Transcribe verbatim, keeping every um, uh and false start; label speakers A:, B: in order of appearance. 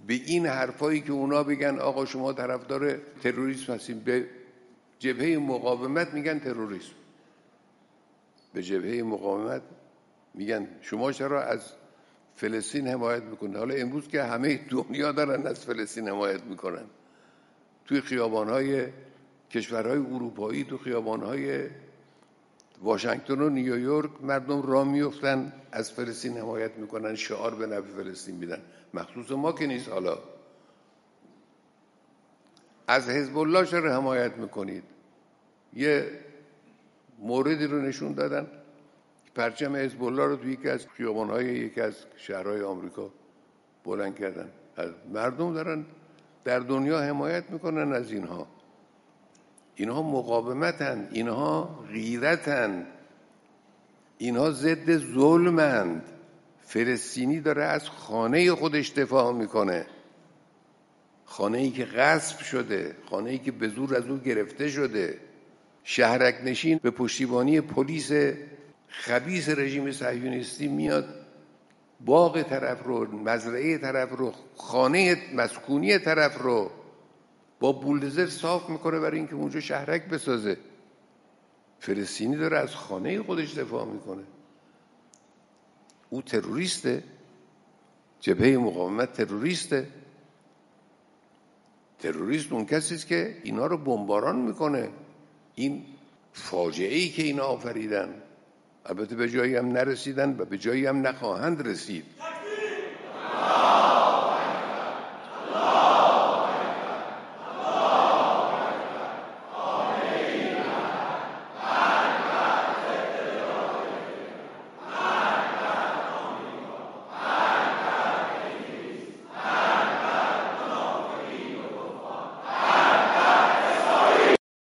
A: به این حرفایی که اونا بگن آقا شما طرفدار تروریسم هستین، به جبهه مقاومت میگن تروریسم، به جبهه مقاومت میگن شما چرا از فلسطین حمایت میکنید؟ حالا امروز که همه دنیا دارن از فلسطین حمایت میکنن، توی خیابانهای کشورهای اروپایی، تو خیابانهای واشنگتن و نیویورک مردم راه میفتن از فلسطین حمایت میکنن، شعار به نفع فلسطین میدن. مخصوص ما که نیست. حالا از حزب الله چرا حمایت میکنید؟ یه موردی رو نشون دادن، پرچم حزب الله رو توی یکی از خیابان‌های یکی از شهرهای آمریکا بلند کردن. مردم دارن در دنیا حمایت میکنن از اینها. اینها مقاومتن، اینها غیرتن، اینها ضد ظلمند. فلسطینی داره از خانه خودش دفاع میکنه، خانه‌ای که غصب شده، خانه‌ای که به زور از او گرفته شده. شهرک نشین به پشتیبانی پلیس خبیث رژیم صهیونیستی میاد باغ طرف رو، مزرعه طرف رو، خانه مسکونی طرف رو با بولدوزر صاف میکنه برای اینکه اونجا شهرک بسازه. فلسطینی داره از خانه خودش دفاع میکنه. او تروریسته؟ جبهه مقاومت تروریسته؟ تروریست اون کسی است که اینا رو بمباران میکنه. این فاجعه‌ای که اینا آفریدن، البته به جایی هم نرسیدن و به جایی هم نخواهند رسید.